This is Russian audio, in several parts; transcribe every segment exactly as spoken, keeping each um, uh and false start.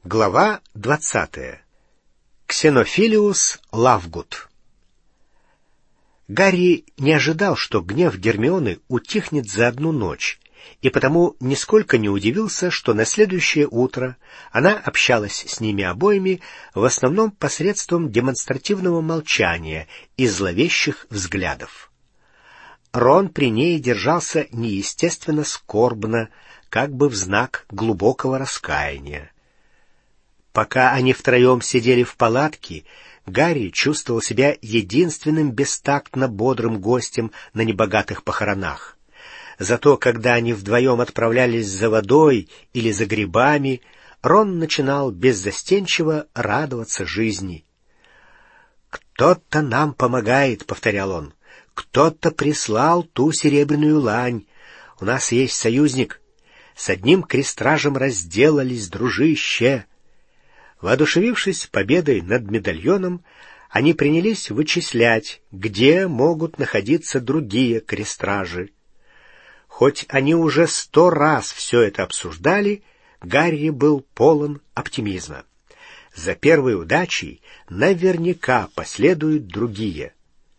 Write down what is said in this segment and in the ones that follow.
Глава двадцатая. Ксенофилиус Лавгуд. Гарри не ожидал, что гнев Гермионы утихнет за одну ночь, и потому нисколько не удивился, что на следующее утро она общалась с ними обоими в основном посредством демонстративного молчания и зловещих взглядов. Рон при ней держался неестественно скорбно, как бы в знак глубокого раскаяния. Пока они втроем сидели в палатке, Гарри чувствовал себя единственным бестактно бодрым гостем на небогатых похоронах. Зато когда они вдвоем отправлялись за водой или за грибами, Рон начинал беззастенчиво радоваться жизни. «Кто-то нам помогает», — повторял он. «Кто-то прислал ту серебряную лань. У нас есть союзник. С одним крестражем разделались, дружище». Воодушевившись победой над медальоном, они принялись вычислять, где могут находиться другие крестражи. Хоть они уже сто раз все это обсуждали, Гарри был полон оптимизма. За первой удачей наверняка последуют другие.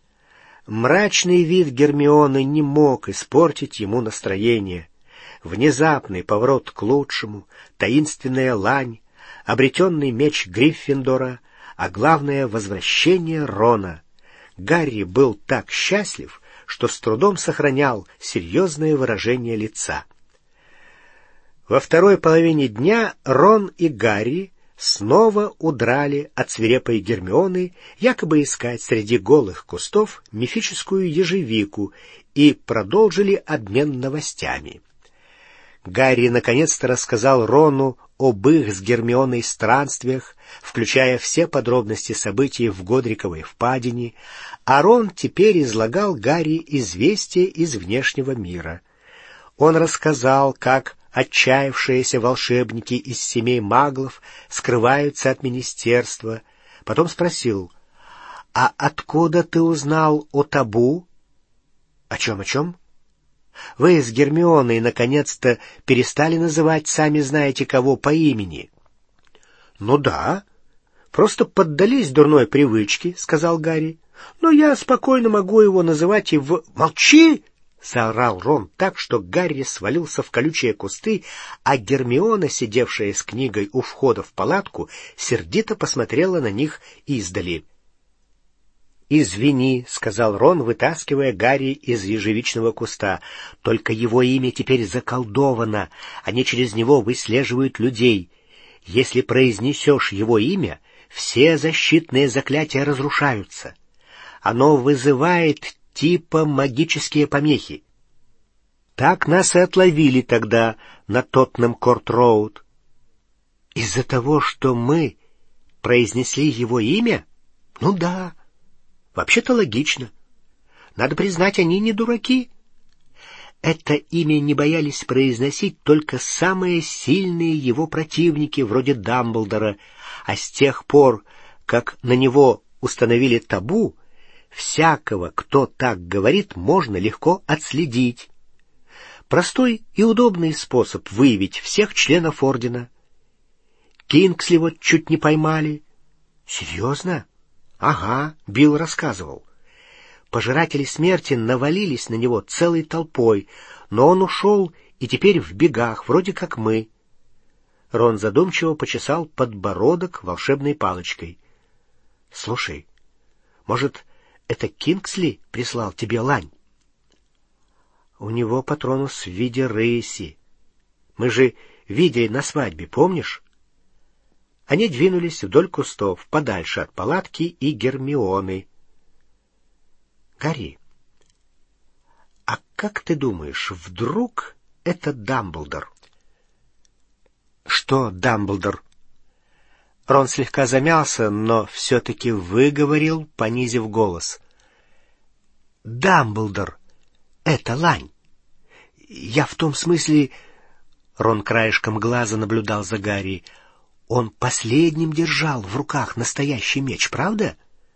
Мрачный вид Гермионы не мог испортить ему настроение. Внезапный поворот к лучшему, таинственная лань, обретенный меч Гриффиндора, а главное — возвращение Рона. Гарри был так счастлив, что с трудом сохранял серьезное выражение лица. Во второй половине дня Рон и Гарри снова удрали от свирепой Гермионы, якобы искать среди голых кустов мифическую ежевику, и продолжили обмен новостями. Гарри наконец-то рассказал Рону об их с Гермионой странствиях, включая все подробности событий в Годриковой впадине, а Рон теперь излагал Гарри известия из внешнего мира. Он рассказал, как отчаявшиеся волшебники из семей маглов скрываются от министерства, потом спросил: «А откуда ты узнал о табу?» «О чем, о чем?» «Вы с Гермионой наконец-то перестали называть сами знаете кого по имени». «Ну да, просто поддались дурной привычке», — сказал Гарри. «Но я спокойно могу его называть и в...» «Молчи!» — заорал Рон так, что Гарри свалился в колючие кусты, а Гермиона, сидевшая с книгой у входа в палатку, сердито посмотрела на них издали. «Извини», — сказал Рон, вытаскивая Гарри из ежевичного куста. «Только его имя теперь заколдовано. Они через него выслеживают людей. Если произнесешь его имя, все защитные заклятия разрушаются. Оно вызывает типа магические помехи. Так нас и отловили тогда на Тоттенхэм-Корт-Роуд». «Из-за того, что мы произнесли его имя? Ну да. Вообще-то логично. Надо признать, они не дураки. Это имя не боялись произносить только самые сильные его противники, вроде Дамблдора, а с тех пор, как на него установили табу, всякого, кто так говорит, можно легко отследить. Простой и удобный способ выявить всех членов ордена. Кингсли вот чуть не поймали. Серьезно? Ага, Билл рассказывал. Пожиратели смерти навалились на него целой толпой, но он ушел и теперь в бегах, вроде как мы. Рон задумчиво почесал подбородок волшебной палочкой. — Слушай, может, это Кингсли прислал тебе лань? — У него патронус в виде рыси. Мы же видели на свадьбе, помнишь? Они двинулись вдоль кустов, подальше от палатки и Гермионы. — Гарри, а как ты думаешь, вдруг это Дамблдор? — Что Дамблдор? Рон слегка замялся, но все-таки выговорил, понизив голос. — Дамблдор — это лань. Я в том смысле... Рон краешком глаза наблюдал за Гарри. Он последним держал в руках настоящий меч, правда?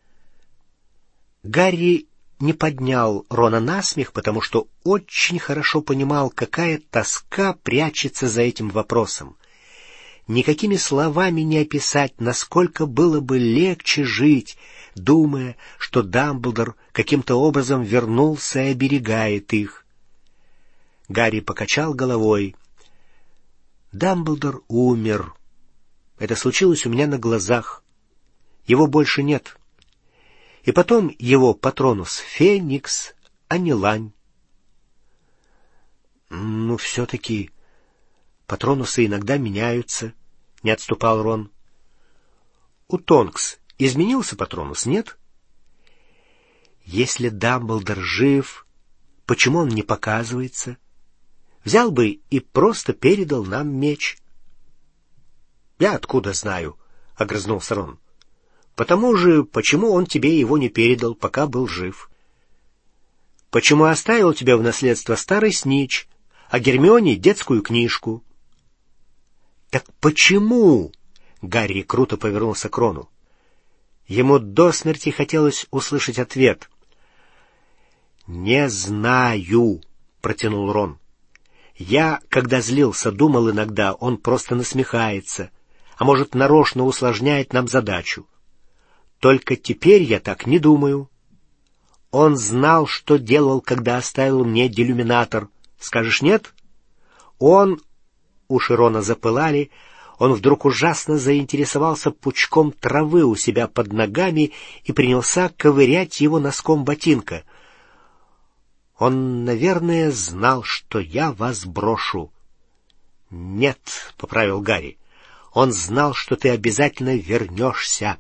Гарри не поднял Рона на смех, потому что очень хорошо понимал, какая тоска прячется за этим вопросом. никакими словами не описать, насколько было бы легче жить, думая, что Дамблдор каким-то образом вернулся и оберегает их. Гарри покачал головой. Дамблдор умер. Это случилось у меня на глазах. Его больше нет. И потом его патронус Феникс, а не Лань. Ну, все-таки патронусы иногда меняются, — не отступал Рон. У Тонкс изменился патронус, нет? Если Дамблдор жив, почему он не показывается? Взял бы и просто передал нам меч. — Я откуда знаю? — огрызнулся Рон. — Потому же, почему он тебе его не передал, пока был жив? — Почему оставил тебе в наследство старый снитч, а Гермионе детскую книжку? — Так почему? — Гарри круто повернулся к Рону. Ему до смерти хотелось услышать ответ. — Не знаю, — протянул Рон. Я, когда злился, думал иногда, он просто насмехается, а может, нарочно усложняет нам задачу. Только теперь я так не думаю. Он знал, что делал, когда оставил мне делюминатор. Скажешь нет? Он... Уши Рона запылали. Он вдруг ужасно заинтересовался пучком травы у себя под ногами и принялся ковырять его носком ботинка. Он, наверное, знал, что я вас брошу. — Нет, — поправил Гарри, — он знал, что ты обязательно вернешься.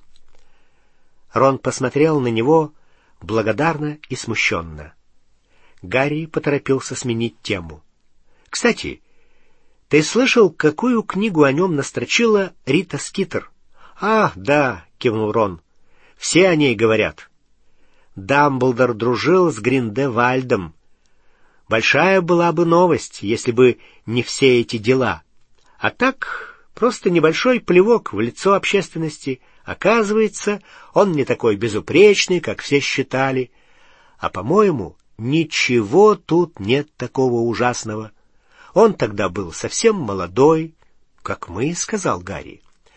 Рон посмотрел на него благодарно и смущенно. Гарри поторопился сменить тему. — Кстати, ты слышал, какую книгу о нем настрочила Рита Скитер? — А, да, — кивнул Рон, — все о ней говорят. Дамблдор дружил с Гриндевальдом. Большая была бы новость, если бы не все эти дела. А так, просто небольшой плевок в лицо общественности. Оказывается, он не такой безупречный, как все считали. А, по-моему, ничего тут нет такого ужасного. Он тогда был совсем молодой, как мы, — сказал Гарри.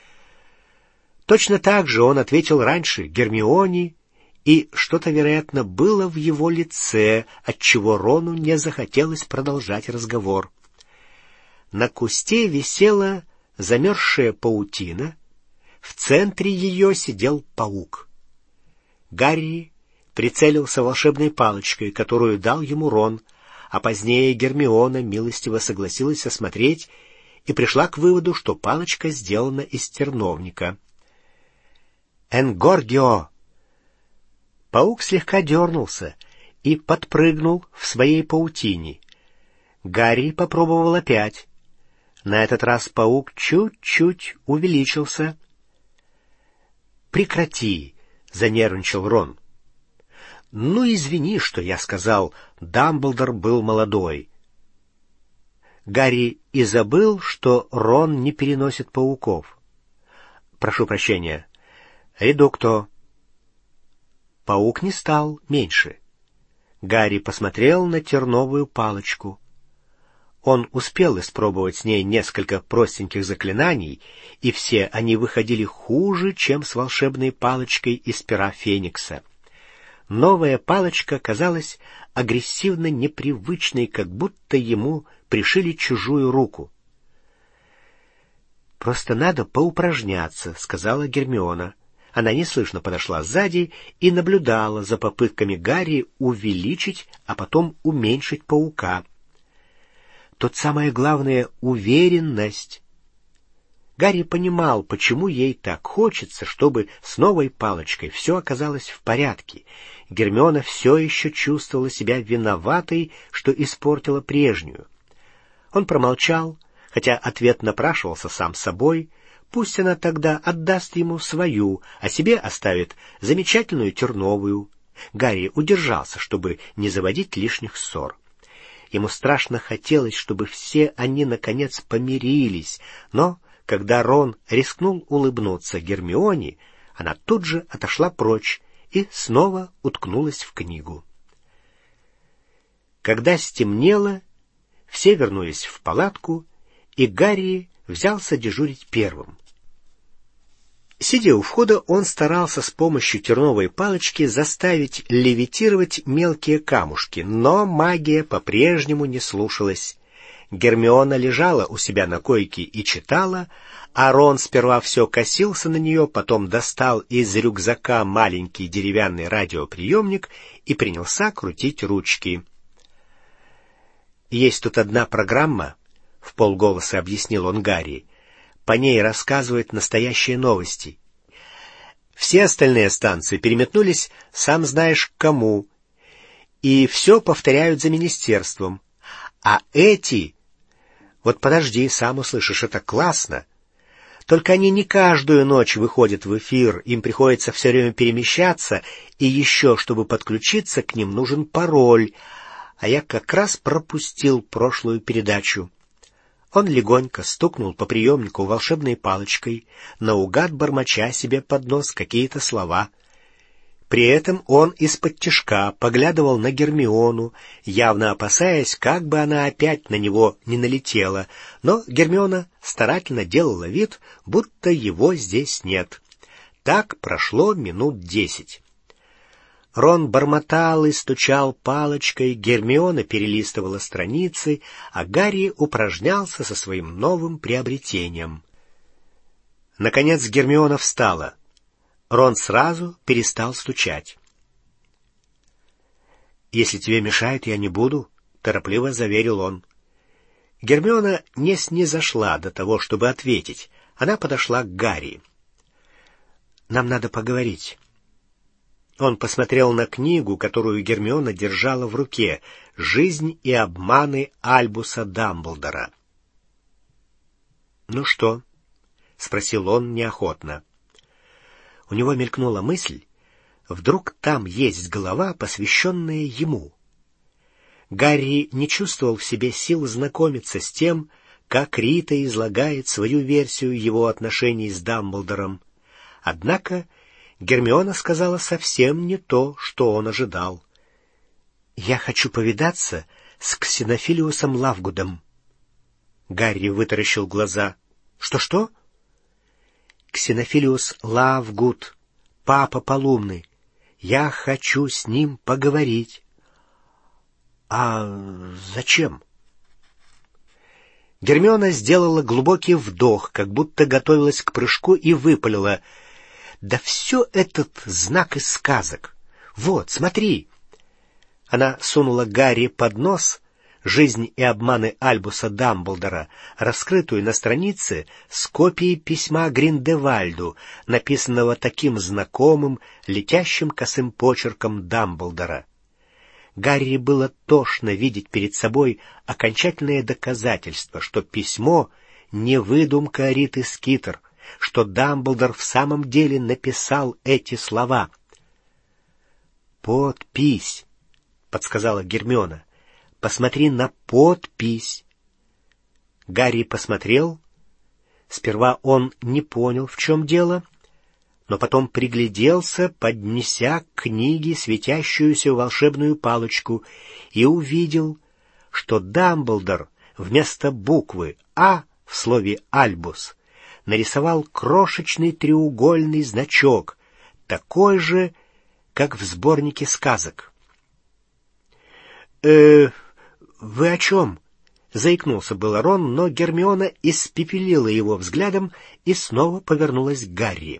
Точно так же он ответил раньше Гермионе, и что-то, вероятно, было в его лице, отчего Рону не захотелось продолжать разговор. На кусте висела замерзшая паутина, в центре ее сидел паук. Гарри прицелился волшебной палочкой, которую дал ему Рон, а позднее Гермиона милостиво согласилась осмотреть и пришла к выводу, что палочка сделана из терновника. «Энгоргио!» Паук слегка дернулся и подпрыгнул в своей паутине. Гарри попробовал опять. На этот раз паук чуть-чуть увеличился. «Прекрати!» — занервничал Рон. «Ну, извини, что я сказал, Дамблдор был молодой». Гарри и забыл, что Рон не переносит пауков. «Прошу прощения. Редукто». Паук не стал меньше. Гарри посмотрел на терновую палочку. Он успел испробовать с ней несколько простеньких заклинаний, и все они выходили хуже, чем с волшебной палочкой из пера Феникса. Новая палочка казалась агрессивно непривычной, как будто ему пришили чужую руку. «Просто надо поупражняться», — сказала Гермиона. Она неслышно подошла сзади и наблюдала за попытками Гарри увеличить, а потом уменьшить паука. Тут самое главное — уверенность. Гарри понимал, почему ей так хочется, чтобы с новой палочкой все оказалось в порядке. Гермиона все еще чувствовала себя виноватой, что испортила прежнюю. Он промолчал, хотя ответ напрашивался сам собой. Пусть она тогда отдаст ему свою, а себе оставит замечательную терновую. Гарри удержался, чтобы не заводить лишних ссор. Ему страшно хотелось, чтобы все они, наконец, помирились, но, когда Рон рискнул улыбнуться Гермионе, она тут же отошла прочь и снова уткнулась в книгу. Когда стемнело, все вернулись в палатку, и Гарри взялся дежурить первым. Сидя у входа, он старался с помощью терновой палочки заставить левитировать мелкие камушки, но магия по-прежнему не слушалась. Гермиона лежала у себя на койке и читала, а Рон сперва все косился на нее, потом достал из рюкзака маленький деревянный радиоприемник и принялся крутить ручки. «Есть тут одна программа», — вполголоса объяснил он Гарри. «По ней рассказывают настоящие новости. Все остальные станции переметнулись сам знаешь к кому, и все повторяют за министерством. А эти... Вот подожди, сам услышишь, это классно. Только они не каждую ночь выходят в эфир, им приходится все время перемещаться, и еще, чтобы подключиться к ним, нужен пароль, а я как раз пропустил прошлую передачу». Он легонько стукнул по приемнику волшебной палочкой, наугад бормоча себе под нос какие-то слова. При этом он из-под тишка поглядывал на Гермиону, явно опасаясь, как бы она опять на него не налетела, но Гермиона старательно делала вид, будто его здесь нет. Так прошло минут десять. Рон бормотал и стучал палочкой, Гермиона перелистывала страницы, а Гарри упражнялся со своим новым приобретением. Наконец Гермиона встала. Рон сразу перестал стучать. «Если тебе мешает, я не буду», — торопливо заверил он. Гермиона не снизошла до того, чтобы ответить. Она подошла к Гарри. «Нам надо поговорить». Он посмотрел на книгу, которую Гермиона держала в руке, «Жизнь и обманы Альбуса Дамблдора». «Ну что?» — спросил он неохотно. У него мелькнула мысль, вдруг там есть глава, посвященная ему. Гарри не чувствовал в себе сил знакомиться с тем, как Рита излагает свою версию его отношений с Дамблдором. Однако Гермиона сказала совсем не то, что он ожидал. «Я хочу повидаться с Ксенофилиусом Лавгудом». Гарри вытаращил глаза. «Что-что?» «Ксенофилиус Лавгуд, папа Полумны. Я хочу с ним поговорить». «А зачем?» Гермиона сделала глубокий вдох, как будто готовилась к прыжку, и выпалила: «Да все этот знак из сказок. Вот, смотри». Она сунула Гарри под нос «Жизнь и обманы Альбуса Дамблдора», раскрытую на странице с копией письма Гриндевальду, написанного таким знакомым, летящим косым почерком Дамблдора. Гарри было тошно видеть перед собой окончательное доказательство, что письмо — не выдумка Риты Скитер, что Дамблдор в самом деле написал эти слова. «Подпись», — подсказала Гермиона. «Посмотри на подпись». Гарри посмотрел. Сперва он не понял, в чем дело, но потом пригляделся, поднеся к книге светящуюся волшебную палочку, и увидел, что Дамблдор вместо буквы «А» в слове «Альбус» нарисовал крошечный треугольный значок, такой же, как в сборнике сказок. «Э, вы о чем?» — заикнулся было Рон, но Гермиона испепелила его взглядом и снова повернулась к Гарри.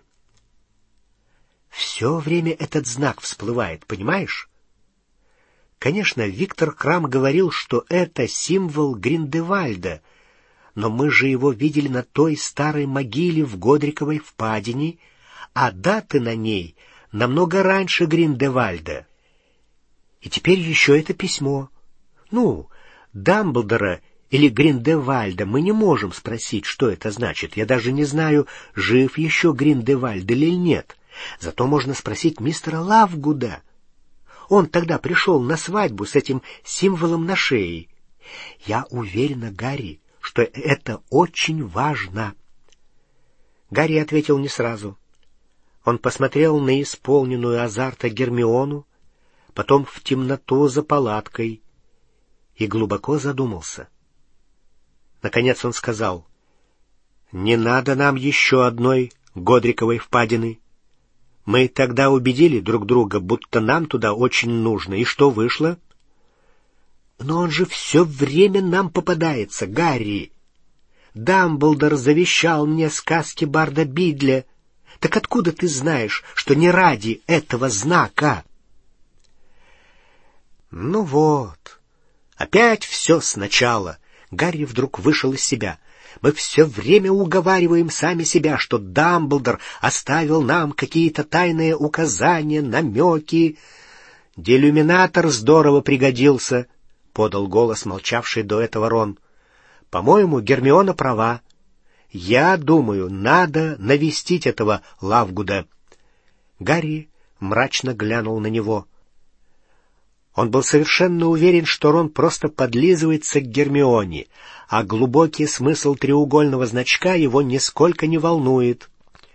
«Все время этот знак всплывает, понимаешь? Конечно, Виктор Крам говорил, что это символ Гриндевальда, но мы же его видели на той старой могиле в Годриковой впадине, а даты на ней намного раньше Гриндевальда. И теперь еще это письмо. Ну, Дамблдора или Гриндевальда мы не можем спросить, что это значит. Я даже не знаю, жив еще Гриндевальд или нет. Зато можно спросить мистера Лавгуда. Он тогда пришел на свадьбу с этим символом на шее. Я уверена, Гарри, что это очень важно». Гарри ответил не сразу. Он посмотрел на исполненную азарта Гермиону, потом в темноту за палаткой и глубоко задумался. Наконец он сказал: Не надо нам еще одной Годриковой впадины. Мы тогда убедили друг друга, будто нам туда очень нужно. И что вышло? Но он же все время нам попадается, Гарри. Дамблдор завещал мне сказки Барда Бидля. Так откуда ты знаешь, что не ради этого знака? Ну вот, опять все сначала. Гарри вдруг вышел из себя. Мы все время уговариваем сами себя, что Дамблдор оставил нам какие-то тайные указания, намеки. Делюминатор здорово пригодился, — подал голос молчавший до этого Рон. По-моему, Гермиона права. Я думаю, надо навестить этого Лавгуда. Гарри мрачно глянул на него. Он был совершенно уверен, что Рон просто подлизывается к Гермионе, а глубокий смысл треугольного значка его нисколько не волнует.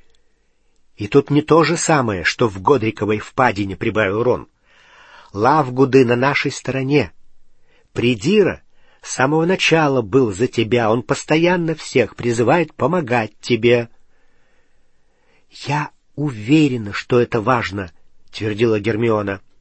И тут не то же самое, что в Годриковой впадине, — прибавил Рон. Лавгуды на нашей стороне. Придира с самого начала был за тебя, он постоянно всех призывает помогать тебе. — Я уверена, что это важно, — твердила Гермиона. —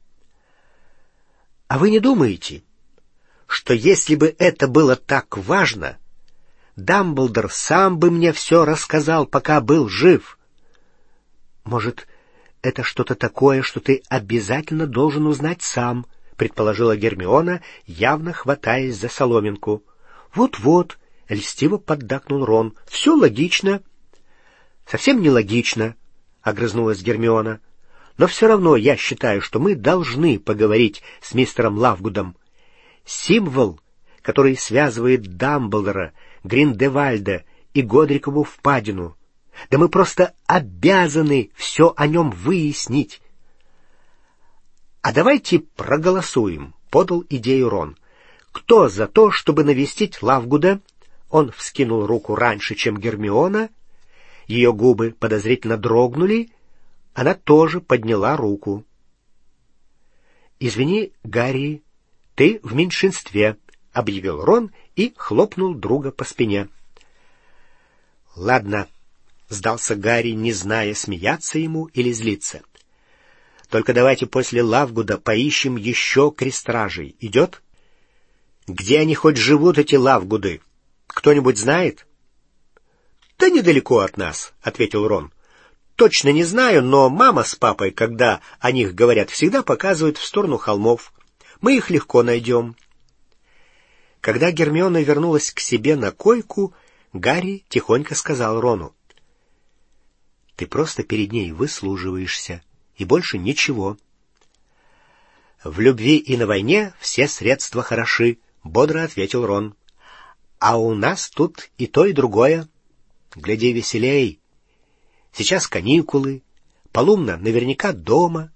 А вы не думаете, что если бы это было так важно, Дамблдор сам бы мне все рассказал, пока был жив? Может, это что-то такое, что ты обязательно должен узнать сам, — предположила Гермиона, явно хватаясь за соломинку. Вот-вот, — льстиво поддакнул Рон, — все логично. — Совсем не логично, — огрызнулась Гермиона. Но все равно я считаю, что мы должны поговорить с мистером Лавгудом. Символ, который связывает Дамблдора, Гриндевальда и Годрикову впадину. Да мы просто обязаны все о нем выяснить. — А давайте проголосуем, — подал идею Рон. — Кто за то, чтобы навестить Лавгуда? Он вскинул руку раньше, чем Гермиона. Ее губы подозрительно дрогнули. Она тоже подняла руку. — Извини, Гарри, ты в меньшинстве, — объявил Рон и хлопнул друга по спине. — Ладно, — сдался Гарри, не зная, смеяться ему или злиться. — Только давайте после Лавгуда поищем еще крестражей. Идет? — Где они хоть живут, эти Лавгуды? Кто-нибудь знает? — Да недалеко от нас, — ответил Рон. Точно не знаю, но мама с папой, когда о них говорят, всегда показывают в сторону холмов. Мы их легко найдем. Когда Гермиона вернулась к себе на койку, Гарри тихонько сказал Рону: — Ты просто перед ней выслуживаешься, и больше ничего. — В любви и на войне все средства хороши, — бодро ответил Рон. — А у нас тут и то, и другое. Гляди веселей. Сейчас каникулы, Полумна наверняка дома.